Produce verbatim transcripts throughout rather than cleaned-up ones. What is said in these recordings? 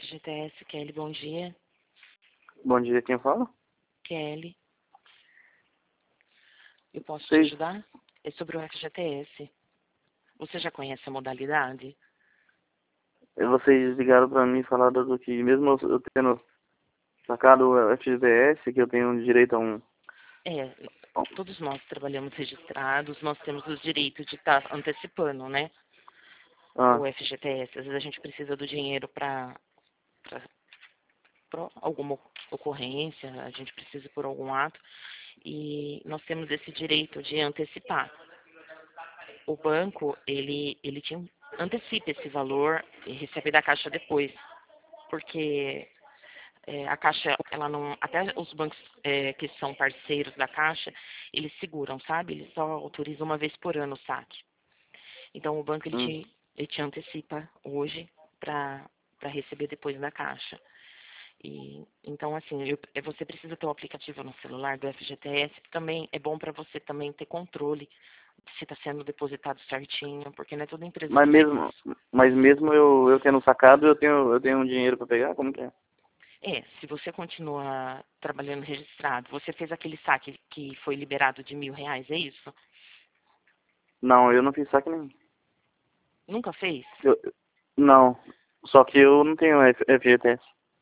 G T S, Kelly, bom dia. Bom dia, quem fala? Kelly. Eu posso te Sei. ajudar? É sobre o F G T S. Você já conhece a modalidade? Vocês ligaram pra mim e falaram do que, mesmo eu eu tendo sacado o F G T S, que eu tenho direito a um... É, todos nós trabalhamos registrados, nós temos os direitos de estar antecipando, né? Ah, O F G T S. Às vezes a gente precisa do dinheiro para alguma ocorrência, a gente precisa por algum ato, e nós temos esse direito de antecipar. O banco, ele, ele te antecipa esse valor e recebe da Caixa depois, porque é, a Caixa, ela não, até os bancos é, que são parceiros da Caixa, eles seguram, sabe? Eles só autorizam uma vez por ano o saque. Então o banco, ele hum. te, ele te antecipa hoje para para receber depois da Caixa. E, então, assim, eu, você precisa ter o aplicativo no celular do F G T S, que também é bom para você também ter controle se está sendo depositado certinho, porque não é toda empresa Mas que faz mesmo, isso. mas mesmo eu, eu tendo sacado, eu tenho, eu tenho um dinheiro pra pegar? Como que é? É, se você continua trabalhando registrado, você fez aquele saque que foi liberado de mil reais, é isso? Não, eu não fiz saque nenhum. Nunca fez? Eu, não, só que eu não tenho F- FGTS.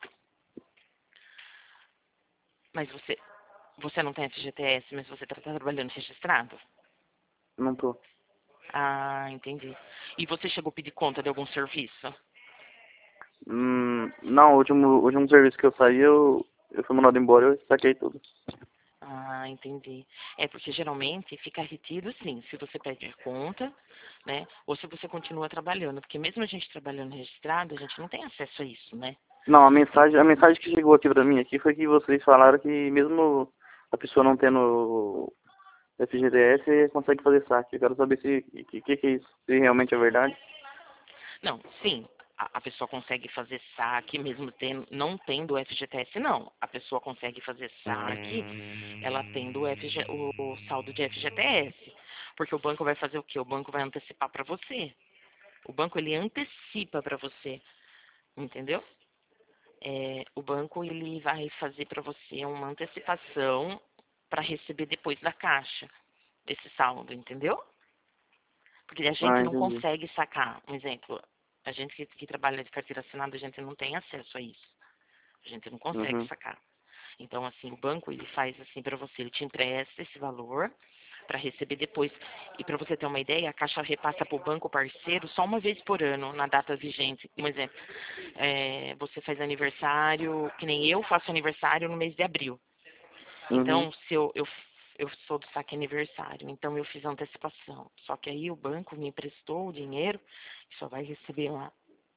Mas você, você não tem F G T S, mas você está trabalhando registrado? Não tô. Ah, entendi. E você chegou a pedir conta de algum serviço? Hum, não, o último, o último serviço que eu saí, eu, eu fui mandado embora, eu saquei tudo. Ah, entendi. É porque geralmente fica retido, sim, se você pede conta, né? Ou se você continua trabalhando, porque mesmo a gente trabalhando registrado, a gente não tem acesso a isso, né? Não, a mensagem, a mensagem que chegou aqui pra mim aqui foi que vocês falaram que mesmo a pessoa não tendo F G T S consegue fazer saque. Eu quero saber se que, que, que é isso, se realmente é verdade. Não, sim, a, a pessoa consegue fazer saque, mesmo tendo, não tendo F G T S, não. A pessoa consegue fazer saque, ela tendo o, F G, o, o saldo de F G T S. Porque o banco vai fazer o quê? O banco vai antecipar para você. O banco, ele antecipa para você, entendeu? É, o banco, ele vai fazer para você uma antecipação para receber depois da Caixa esse saldo, entendeu? Porque a Ah, gente não entendi. consegue sacar. Um exemplo, a gente que, que trabalha de carteira assinada, a gente não tem acesso a isso. A gente não consegue Uhum. sacar. Então, assim, o banco, ele faz assim para você, ele te empresta esse valor para receber depois. E para você ter uma ideia, a Caixa repassa para o banco parceiro só uma vez por ano, na data vigente. Um exemplo, é, você faz aniversário, que nem eu faço aniversário no mês de abril. Uhum. Então, se eu, eu, eu sou do saque aniversário, então eu fiz a antecipação. Só que aí o banco me emprestou o dinheiro e só vai receber uma,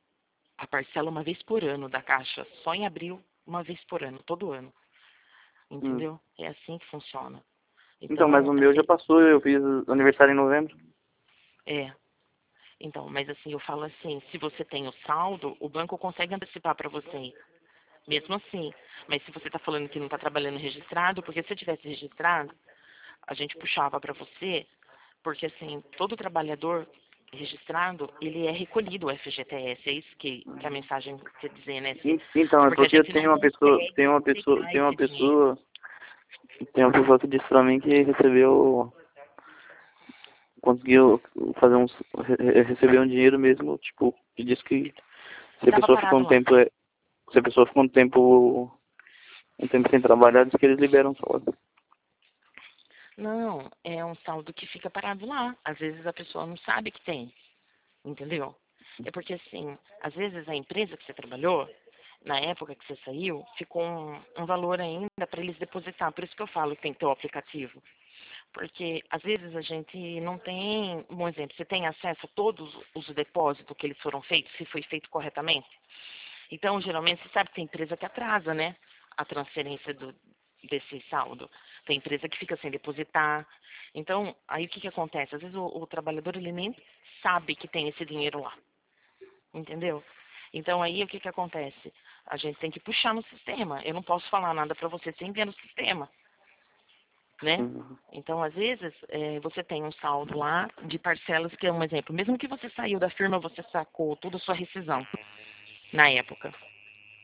a parcela uma vez por ano da Caixa, só em abril, uma vez por ano, todo ano. Hum. Entendeu? É assim que funciona. Então, mas Então, o meu já assim, passou, eu fiz aniversário em novembro. é. Então, mas assim, eu falo assim, se você tem o saldo, o banco consegue antecipar para você. Mesmo assim. Mas se você está falando que não está trabalhando registrado, porque se eu tivesse registrado, a gente puxava para você, porque assim, todo trabalhador registrado, ele é recolhido o F G T S. É isso que, que a mensagem quer dizer, né? Se- En- Então, é é porque a porque eu gente não tenho uma pessoa, consegue tem uma pessoa, pegar tem uma esse dinheiro. pessoa, tem uma pessoa que disse pra mim que recebeu, conseguiu fazer uns, re- receber um dinheiro mesmo, tipo, que disse que se a Tava pessoa ficou parado um lá. tempo, é, se a pessoa ficou um tempo, um tempo sem trabalhar, diz que eles liberam só. Não, é um saldo que fica parado lá. Às vezes a pessoa não sabe que tem, entendeu? É porque assim, às vezes a empresa que você trabalhou, na época que você saiu, ficou um, um valor ainda para eles depositar. Por isso que eu falo que tem que ter o aplicativo. Porque às vezes a gente não tem, um bom exemplo, você tem acesso a todos os depósitos que eles foram feitos, se foi feito corretamente. Então, geralmente, você sabe que tem empresa que atrasa, né? A transferência do, desse saldo. Tem empresa que fica sem depositar. Então, aí o que, que acontece? Às vezes o, o trabalhador ele nem sabe que tem esse dinheiro lá. Entendeu? Então, aí o que, que acontece? A gente tem que puxar no sistema. Eu não posso falar nada para você sem ver no sistema, né? Uhum. Então, às vezes, é, você tem um saldo lá de parcelas, que é um exemplo. Mesmo que você saiu da firma, você sacou toda a sua rescisão na época.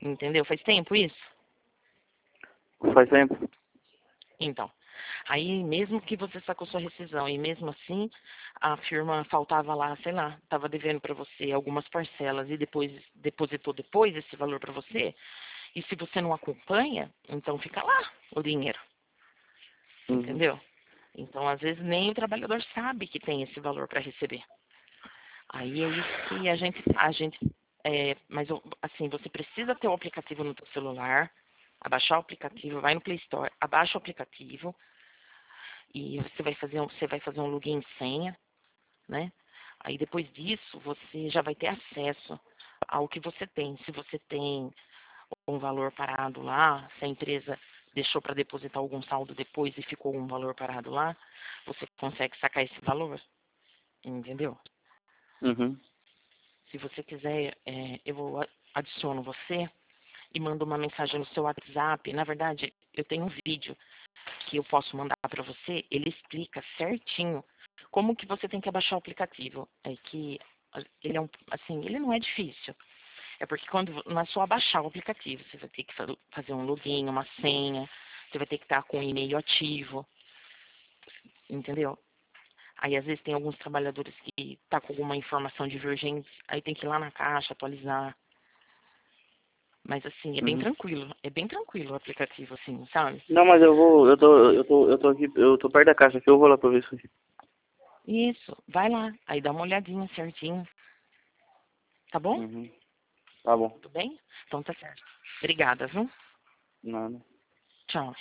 Entendeu? Faz tempo isso? Faz tempo. Então, aí mesmo que você sacou sua rescisão e mesmo assim a firma faltava lá, sei lá, estava devendo para você algumas parcelas e depois depositou depois esse valor para você, e se você não acompanha, então fica lá o dinheiro. Uhum. Entendeu? Então, às vezes, nem o trabalhador sabe que tem esse valor para receber. Aí é isso que a gente, a gente é, mas assim, você precisa ter o aplicativo no seu celular, abaixar o aplicativo, vai no Play Store, abaixa o aplicativo e você vai fazer um, você vai fazer um login e senha, né? Aí depois disso, você já vai ter acesso ao que você tem. Se você tem um valor parado lá, se a empresa deixou para depositar algum saldo depois e ficou um valor parado lá, você consegue sacar esse valor, entendeu? Uhum. Se você quiser, é, eu vou adiciono você e mando uma mensagem no seu WhatsApp. Na verdade, eu tenho um vídeo que eu posso mandar para você. Ele explica certinho como que você tem que abaixar o aplicativo. É que ele é um, assim, ele não é difícil. É porque quando não é só abaixar o aplicativo, você vai ter que fazer um login, uma senha, você vai ter que estar com o e-mail ativo, entendeu? Aí às vezes tem alguns trabalhadores que tá com alguma informação divergente, aí tem que ir lá na caixa atualizar. Mas assim, é bem Uhum. tranquilo, é bem tranquilo o aplicativo, assim, sabe? Não, mas eu vou, eu tô, eu tô, eu tô aqui, eu tô perto da caixa aqui, eu vou lá pra ver isso aqui. Isso, vai lá, aí dá uma olhadinha certinho, tá bom? Uhum. Tá bom. Tudo bem? Então tá certo. Obrigada, viu? Nada. Tchau.